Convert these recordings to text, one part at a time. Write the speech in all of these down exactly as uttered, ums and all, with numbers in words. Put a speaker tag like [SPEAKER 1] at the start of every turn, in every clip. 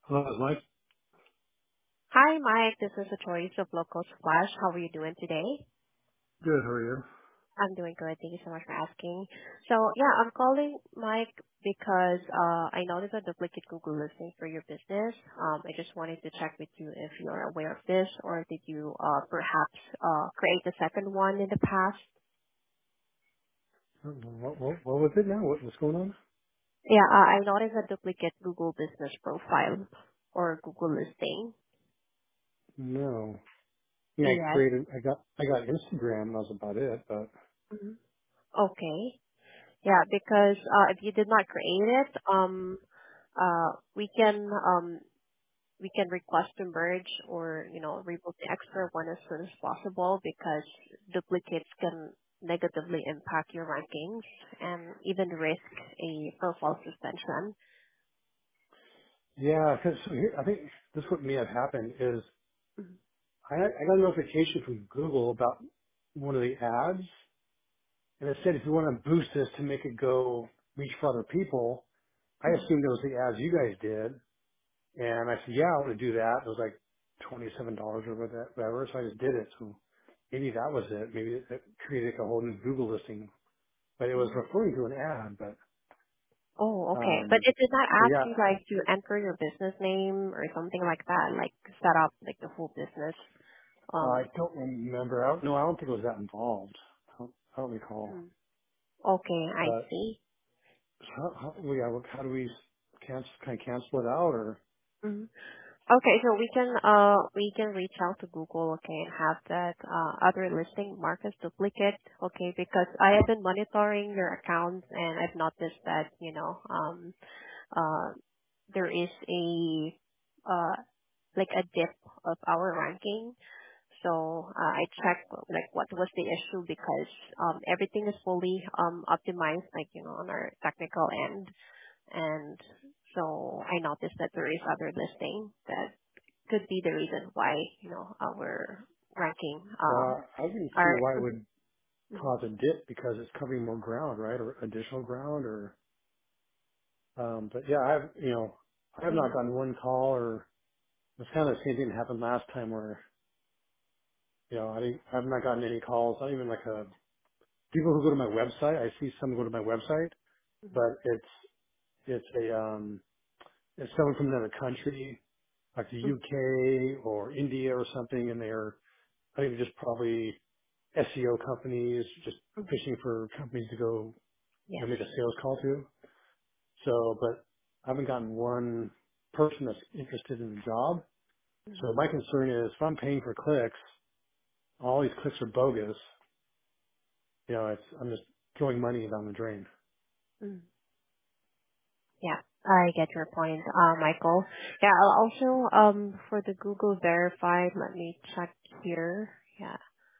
[SPEAKER 1] Hello, Mike.
[SPEAKER 2] Hi, Mike. This is the choice of Local Splash. How are you doing today?
[SPEAKER 1] Good. How are you?
[SPEAKER 2] I'm doing good. Thank you so much for asking. So yeah, I'm calling Mike because uh, I noticed a duplicate Google listing for your business. Um, I just wanted to check with you if you're aware of this, or did you uh, perhaps uh, create a second one in the past?
[SPEAKER 1] What, what, what was it now? What, what's going on?
[SPEAKER 2] Yeah, uh, I noticed a duplicate Google business profile or Google listing.
[SPEAKER 1] No. Yeah, I
[SPEAKER 2] Yes.
[SPEAKER 1] created. I got. I got Instagram. And that was about it. But
[SPEAKER 2] Mhm. Okay. Yeah, because uh, if you did not create it, um, uh, we can um, we can request to merge or you know remove the extra one as soon as possible because duplicates can negatively impact your rankings and even risk a profile suspension.
[SPEAKER 1] yeah, because here, I think this what may have happened is
[SPEAKER 2] Mhm.
[SPEAKER 1] I, I got a notification from Google about one of the ads, and it said if you want to boost this to make it go reach for other people, I
[SPEAKER 2] Mhm.
[SPEAKER 1] assumed it was the ads you guys did, and I said, yeah, I want to do that. It was like twenty-seven dollars or whatever, so I just did it. So maybe that was it. Maybe it, it created a whole new Google listing, but it was
[SPEAKER 2] Mhm.
[SPEAKER 1] referring to an ad. But
[SPEAKER 2] Oh, okay. But
[SPEAKER 1] um,
[SPEAKER 2] it did not
[SPEAKER 1] but
[SPEAKER 2] ask
[SPEAKER 1] yeah,
[SPEAKER 2] you like to enter your business name or something like that, like set up like the full business.
[SPEAKER 1] I
[SPEAKER 2] Um.
[SPEAKER 1] don't remember. I don't, no, I don't think it was that involved. I don't, I don't recall.
[SPEAKER 2] mm. Okay, I
[SPEAKER 1] But
[SPEAKER 2] see.
[SPEAKER 1] how, how, yeah, how do we cancel? Can I cancel it out or?
[SPEAKER 2] Mhm. Okay, so we can uh we can reach out to Google, okay, and have that uh other listing marked as duplicate, okay, because I have been monitoring your accounts and I've noticed that, you know, um uh there is a uh like a dip of our ranking. So uh, I checked like what was the issue because um everything is fully um optimized like, you know, on our technical end. And so I noticed that there is other listing that could be the reason why, you know, our ranking, um,
[SPEAKER 1] Well, I didn't see
[SPEAKER 2] are,
[SPEAKER 1] why it would
[SPEAKER 2] Mhm.
[SPEAKER 1] cause a dip because it's covering more ground, right, or additional ground, or. Um, but yeah, I've you know I have not
[SPEAKER 2] Mhm.
[SPEAKER 1] gotten one call, or it's kind of the same thing that happened last time where you know I didn't, I've not gotten any calls, not even like a people who go to my website. I see some go to my website,
[SPEAKER 2] Mhm.
[SPEAKER 1] but it's it's a um it's someone from another country, like the
[SPEAKER 2] Mhm.
[SPEAKER 1] U K or India or something, and they're I think just probably S E O companies just
[SPEAKER 2] Mhm.
[SPEAKER 1] fishing for companies to go you
[SPEAKER 2] Yes.
[SPEAKER 1] know make a sales call to. So, but I haven't gotten one person that's interested in the job. So
[SPEAKER 2] Mhm.
[SPEAKER 1] my concern is if I'm paying for clicks, all these clicks are bogus. You know, it's I'm just throwing money down the drain.
[SPEAKER 2] Mhm. Yeah, I get your point, uh, Michael. Yeah, I'll also, um, for the Google verified, let me check here. Yeah.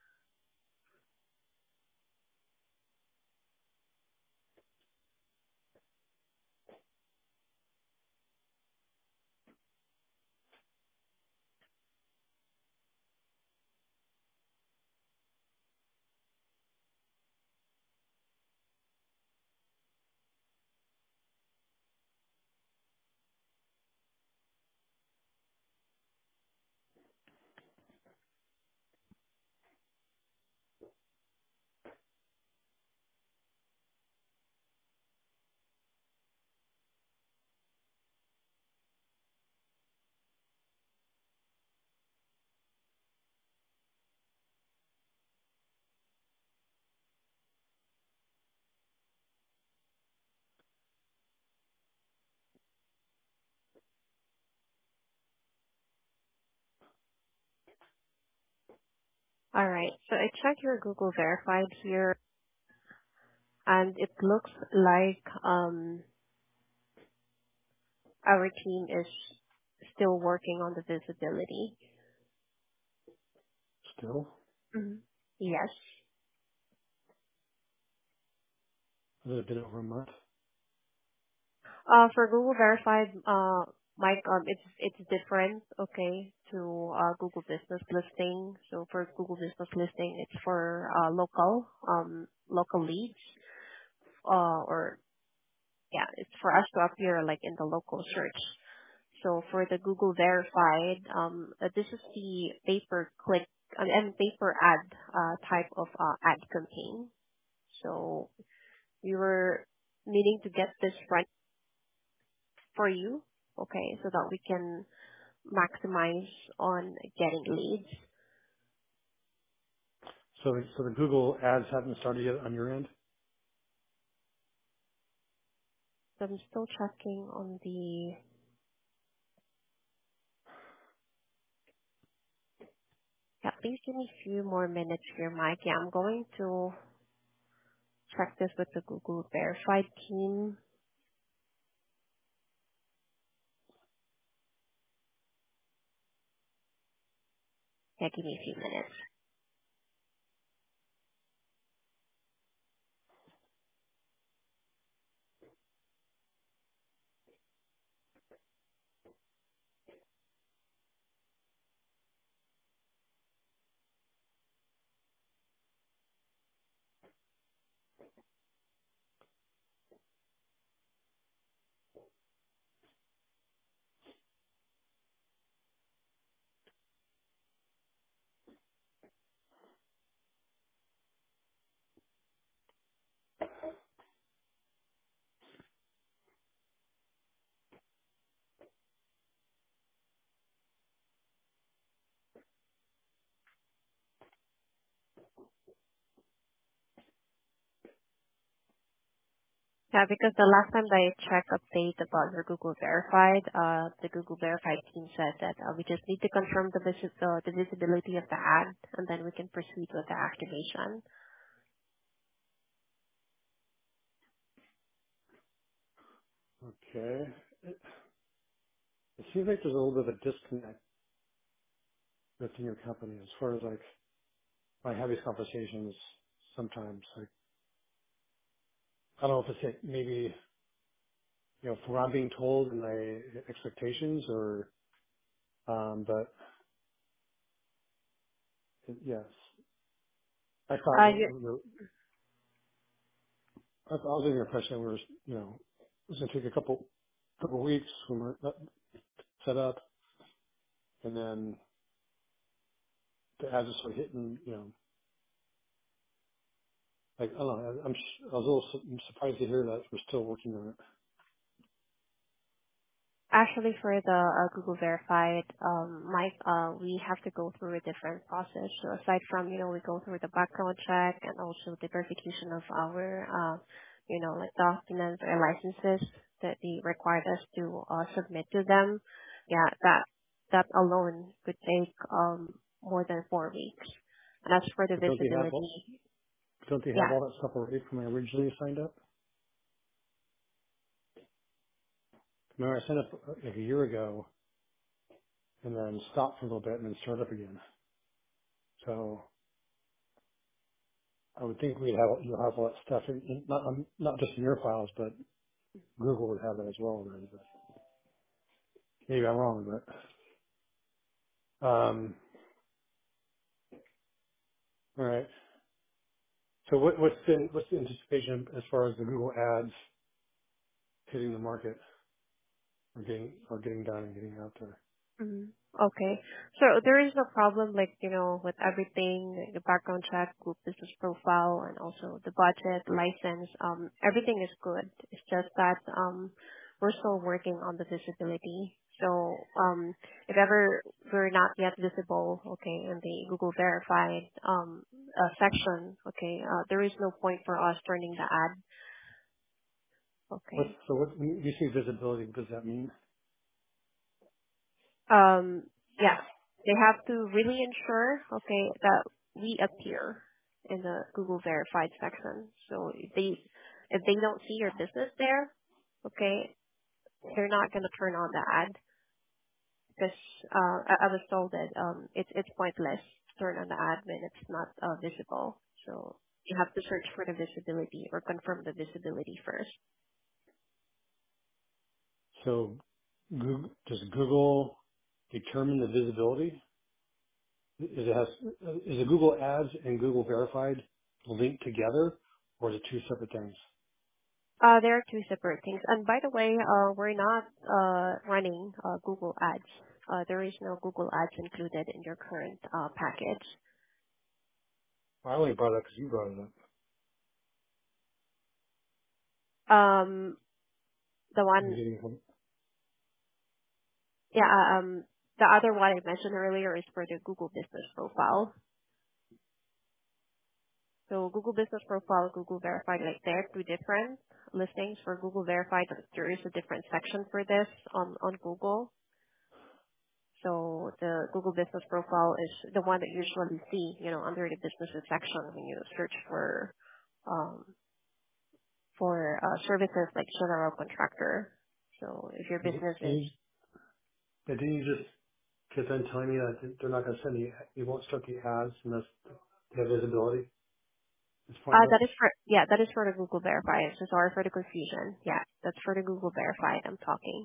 [SPEAKER 2] All right. So I checked your Google verified here, and it looks like, um, our team is still working on the visibility.
[SPEAKER 1] Still,
[SPEAKER 2] Mhm. Yes.
[SPEAKER 1] has it been over a month?
[SPEAKER 2] Uh, for Google Verified, uh, Mike, um, it's it's different, okay, to uh, Google Business Listing. So for Google Business Listing, it's for uh, local um local leads, uh, or yeah, it's for us to appear like in the local search. So for the Google Verified, um, uh, this is the pay-per-click uh, and pay-per-ad uh, type of uh, ad campaign. So we were needing to get this right for you, okay, so that we can maximize on getting leads.
[SPEAKER 1] So, so the Google ads haven't started yet on your end?
[SPEAKER 2] So I'm still checking on the... Yeah, please give me a few more minutes here, Mike. Yeah, I'm going to check this with the Google Verified team. Yeah, give me a few minutes. Yeah, because the last time that I checked update about your Google Verified, uh, the Google Verified team said that uh, we just need to confirm the, visit, uh, the visibility of the ad, and then we can proceed with the activation.
[SPEAKER 1] Okay. It, it seems like there's a little bit of a disconnect within your company as far as like, I have these conversations sometimes. Like, I don't know if it's like maybe, you know, from what I'm being told and my expectations or, um, but yes, I thought
[SPEAKER 2] Uh,
[SPEAKER 1] that
[SPEAKER 2] you,
[SPEAKER 1] we were, I was under the impression that we were, you know, it was going to take a couple, couple weeks when we're not set up and then the ads just start hitting, you know, like, I don't know, I'm, s- I was a little su- surprised to hear that we're still working on it.
[SPEAKER 2] Actually, for the uh, Google Verified, um, Mike, uh, we have to go through a different process. So aside from, you know, we go through the background check and also the verification of our, uh, you know, like documents or licenses that they required us to uh, submit to them. Yeah, that that alone could take um, more than four weeks. And as for the
[SPEAKER 1] But don't they have, all-
[SPEAKER 2] visibility,
[SPEAKER 1] don't they have
[SPEAKER 2] yeah,
[SPEAKER 1] all that stuff already from when I originally signed up? Remember I signed up uh, like a year ago and then stopped for a little bit and then started up again. So I would think we'd have, you'll have all that stuff in, in, not, um, not just in your files, but Google would have that as well already, but maybe I'm wrong, but, um, all right. So what, what's the, what's the anticipation as far as the Google ads hitting the market or getting, or getting done and getting out there?
[SPEAKER 2] Mhm. Okay. So there is no problem, like, you know, with everything, the background check, group business profile, and also the budget, license, um, everything is good. It's just that, um, we're still working on the visibility. So, um, if ever we're not yet visible, okay, in the Google Verified, um, uh, section, okay, uh, there is no point for us turning the ad,
[SPEAKER 1] What's,
[SPEAKER 2] okay.
[SPEAKER 1] so what, when you say visibility, what does that mean?
[SPEAKER 2] Um, yeah, they have to really ensure, okay, that we appear in the Google verified section. So if they if they don't see your business there, okay, they're not going to turn on the ad because uh, I, I was told that um, it's it's pointless to turn on the ad when it's not uh, visible. So you have to search for the visibility or confirm the visibility first.
[SPEAKER 1] So Google, does Google determine the visibility? Is it has, is the Google Ads and Google Verified linked together or is it two separate things?
[SPEAKER 2] Uh, there are two separate things. And by the way, uh, we're not uh, running uh, Google Ads. Uh, there is no Google Ads included in your current uh, package.
[SPEAKER 1] I only brought it up because you brought it up.
[SPEAKER 2] Um, the
[SPEAKER 1] You're
[SPEAKER 2] one,
[SPEAKER 1] getting home.
[SPEAKER 2] yeah, uh, um, the other one I mentioned earlier is for the Google Business Profile. So Google Business Profile, Google Verified, like they're two different listings. For Google Verified, there is a different section for this on, on Google. So the Google Business Profile is the one that you usually see, you know, under the businesses section when you search for, um, for uh, services like general contractor. So if your
[SPEAKER 1] Did
[SPEAKER 2] business is,
[SPEAKER 1] you, didn't you just get done telling me that they're not going to send the, you won't start the ads unless they have visibility? It's
[SPEAKER 2] uh,
[SPEAKER 1] pointless.
[SPEAKER 2] that is for, yeah, that is for the Google Verified. So sorry for the confusion. Yeah, that's for the Google Verified I'm talking.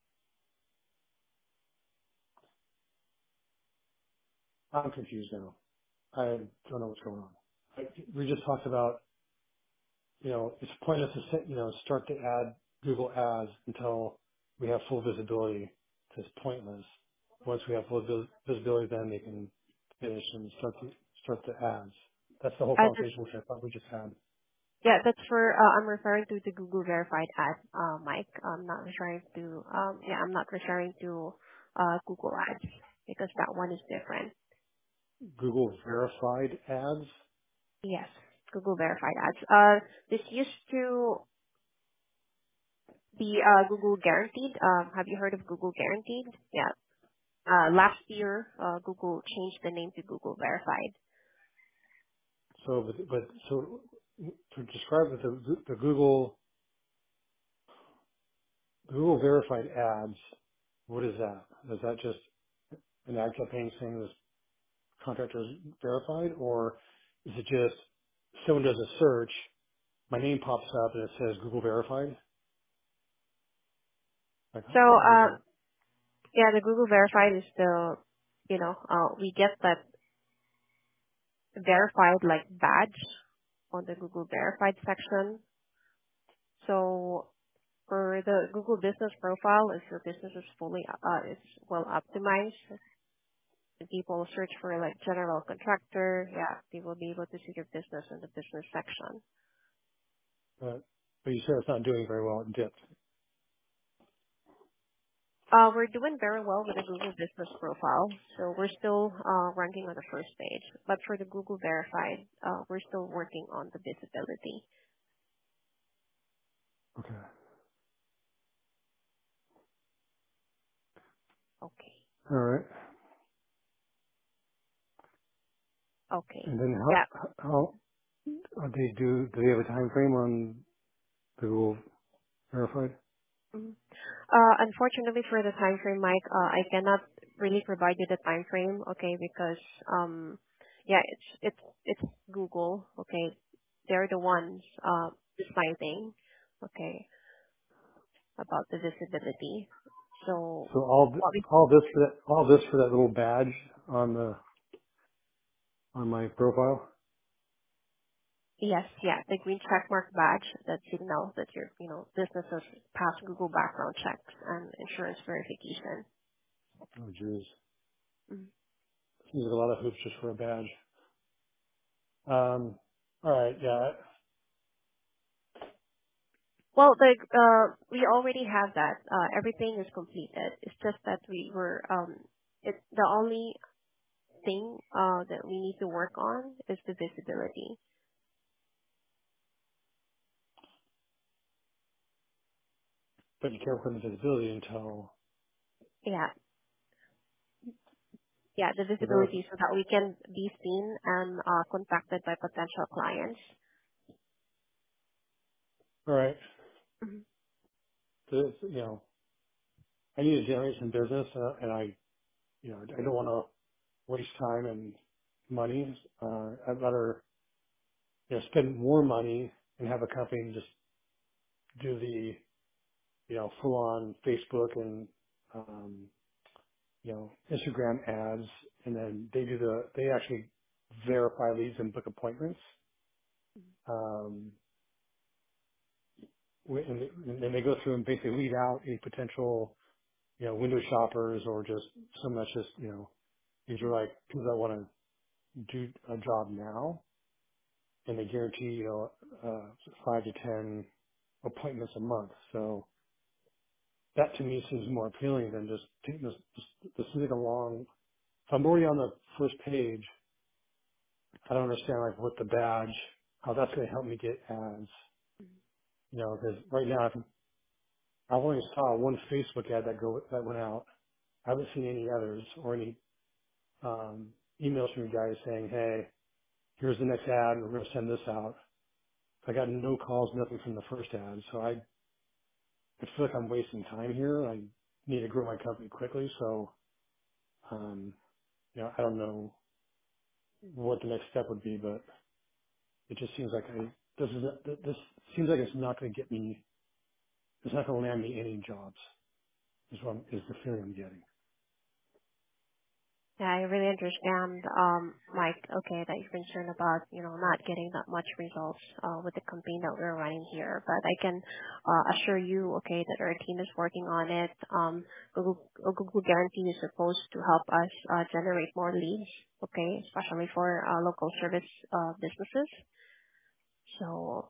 [SPEAKER 1] I'm confused now. I don't know what's going on. I, we just talked about, you know, it's pointless to set, you know, start to add Google ads until we have full visibility. It's pointless. Once we have full vis- visibility, then they can finish and start the, start the ads. That's the whole
[SPEAKER 2] Uh, that's,
[SPEAKER 1] conversation which I thought we just had.
[SPEAKER 2] yeah, that's for, uh, I'm referring to the Google Verified ad, uh, Mike. I'm not referring to, um, yeah, I'm not referring to, uh, Google Ads because that one is different.
[SPEAKER 1] Google verified ads.
[SPEAKER 2] Yes, Google Verified ads. Uh, this used to be, uh, Google Guaranteed. Um, have you heard of Google Guaranteed? Yeah. Uh, last year, uh, Google changed the name to Google Verified.
[SPEAKER 1] So, but, but so to describe it, the, the Google Google verified ads, what is that? Is that just an ad campaign saying this contractor is verified, or is it just someone does a search, my name pops up and it says Google verified? Like,
[SPEAKER 2] So,
[SPEAKER 1] what is
[SPEAKER 2] uh,
[SPEAKER 1] that?
[SPEAKER 2] yeah, the Google Verified is the, you know, uh, we get that verified like badge on the Google Verified section. So for the Google Business Profile, if your business is fully, uh, is well optimized, and people search for like general contractor, yeah, they will be able to see your business in the business section.
[SPEAKER 1] But, but you said it's not doing very well. It dipped.
[SPEAKER 2] Uh, we're doing very well with the Google Business Profile, so we're still uh, ranking on the first page. But for the Google Verified, uh, we're still working on the visibility.
[SPEAKER 1] Okay.
[SPEAKER 2] Okay.
[SPEAKER 1] All right.
[SPEAKER 2] Okay.
[SPEAKER 1] And then
[SPEAKER 2] Yeah.
[SPEAKER 1] how, how, how they do, do they have a time frame on Google verified?
[SPEAKER 2] Mhm. Uh, unfortunately for the time frame, Mike, uh, I cannot really provide you the time frame, okay, because um, yeah, it's it's it's Google, okay. They're the ones uh, deciding, okay, about the visibility. So
[SPEAKER 1] So all, th-
[SPEAKER 2] what we
[SPEAKER 1] all this for that, all this for that little badge on the, on my profile?
[SPEAKER 2] yes, yeah, the green check mark badge that signals that your you know business has passed Google background checks and insurance verification.
[SPEAKER 1] Oh, geez.
[SPEAKER 2] Mhm.
[SPEAKER 1] Seems like a lot of hoops just for a badge. Um, all right, yeah.
[SPEAKER 2] Well, the uh, we already have that. Uh, everything is completed. It's just that we were um, it the only thing uh that we need to work on is the visibility.
[SPEAKER 1] But you can't put in visibility until
[SPEAKER 2] Yeah, yeah, the
[SPEAKER 1] the verify.
[SPEAKER 2] visibility so that we can be seen and uh, contacted by potential clients.
[SPEAKER 1] All right.
[SPEAKER 2] Mhm.
[SPEAKER 1] This, you know, I need to generate some business, uh, and I, you know, I don't want to waste time and money. Uh, I'd rather, you know, spend more money and have a company just do the, you know, full on Facebook and, um, you know, Instagram ads, and then they do the, they actually verify leads and book appointments. Um, wi- and and then they go through and basically weed out any potential, you know, window shoppers or just some that's just, you know, these are like people that want to do a job now, and they guarantee, you know, uh, five to ten appointments a month. So that to me seems more appealing than just taking this, this, this seems like a long, if I'm already on the first page, I don't understand like what the badge, how that's going to help me get ads, you know, because right now I've, I've only saw one Facebook ad that go, that went out. I haven't seen any others or any, um, emails from you guys saying, hey, here's the next ad, we're going to send this out. I got no calls, nothing from the first ad. So I, I feel like I'm wasting time here. I need to grow my company quickly. So, um, you know, I don't know what the next step would be, but it just seems like I, this is, this seems like it's not going to get me, it's not going to land me any jobs is what I'm, is the feeling I'm getting.
[SPEAKER 2] Yeah, I really understand, um, Mike, okay, that you're concerned about, you know, not getting that much results uh, with the campaign that we're running here. But I can uh, assure you, okay, that our team is working on it. Um, Google, uh, Google Guarantee is supposed to help us uh, generate more leads, okay, especially for uh, local service uh, businesses. So,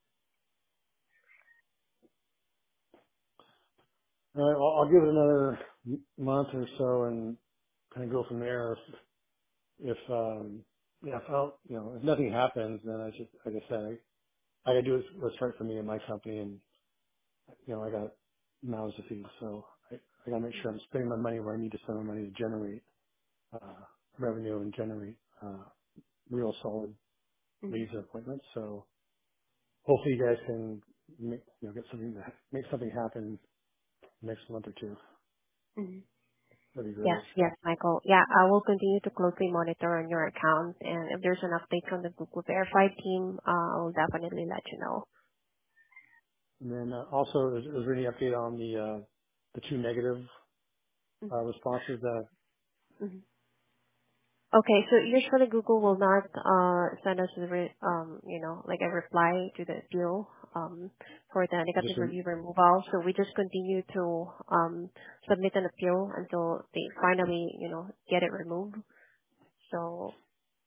[SPEAKER 1] All right, I'll, I'll give it another m- month or so and kind of go from there. If, if um, yeah, if I don't, you know, if nothing happens, then I just, like I said, I, I got to do what's right for me and my company, and you know, I got mouths to feed, so I, I got to make sure I'm spending my money where I need to spend my money to generate uh, revenue and generate uh, real solid
[SPEAKER 2] mhm,
[SPEAKER 1] leads and appointments. So hopefully you guys can make, you know, get something to, make something happen next month or two.
[SPEAKER 2] mhm.
[SPEAKER 1] That'd be
[SPEAKER 2] Yes,
[SPEAKER 1] great.
[SPEAKER 2] yes, Michael. Yeah, I will continue to closely monitor on your account, and if there's an update from the Google Verified team, uh, I'll definitely let you know.
[SPEAKER 1] And then uh, also, is, is there any update on the uh, the two negative uh,
[SPEAKER 2] Mhm,
[SPEAKER 1] responses that
[SPEAKER 2] mhm. Okay, so usually Google will not uh, send us a re- um, you know, like a reply to the appeal um, for the
[SPEAKER 1] just
[SPEAKER 2] negative
[SPEAKER 1] in,
[SPEAKER 2] review removal. So we just continue to um, submit an appeal until they finally, you know, get it removed. So,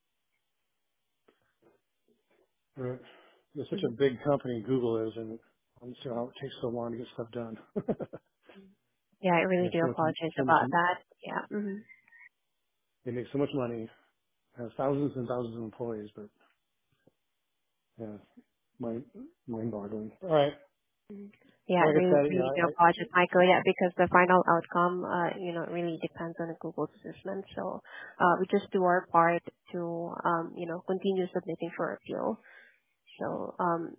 [SPEAKER 1] uh, it's such a
[SPEAKER 2] mhm.
[SPEAKER 1] big company Google is, and I'm not sure how it takes so long to get stuff done.
[SPEAKER 2] Yeah, I
[SPEAKER 1] They
[SPEAKER 2] really
[SPEAKER 1] have
[SPEAKER 2] do
[SPEAKER 1] so much,
[SPEAKER 2] apologize
[SPEAKER 1] so much,
[SPEAKER 2] about that. Yeah. hmm
[SPEAKER 1] they make so much money, have thousands and thousands of employees, but yeah, mind mind boggling. All right,
[SPEAKER 2] Yeah, I
[SPEAKER 1] like I
[SPEAKER 2] really,
[SPEAKER 1] said, you know,
[SPEAKER 2] really do
[SPEAKER 1] I,
[SPEAKER 2] apologize, Michael. Yeah, because the final outcome, uh, you know, really depends on the Google's assessment. So, uh, we just do our part to, um, you know, continue submitting for appeal. So, um,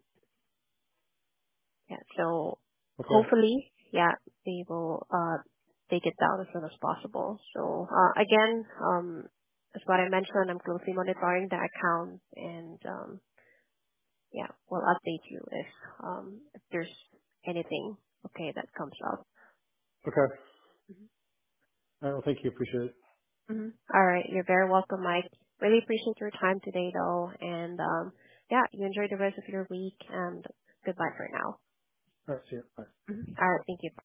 [SPEAKER 2] yeah, so
[SPEAKER 1] I okay,
[SPEAKER 2] hopefully, yeah, they will, uh, take it down as soon as possible. So, uh, again, um, as what I mentioned, I'm closely monitoring the account and, um, yeah, we'll update you if, um, if there's anything, okay, that comes up.
[SPEAKER 1] okay. All right, well, thank you, appreciate it.
[SPEAKER 2] Mhm. All right. You're very welcome, Mike. Really appreciate your time today, though. And um, yeah, you enjoy the rest of your week. And goodbye for now.
[SPEAKER 1] All right, see you. Bye.
[SPEAKER 2] Mhm. All right. Thank you.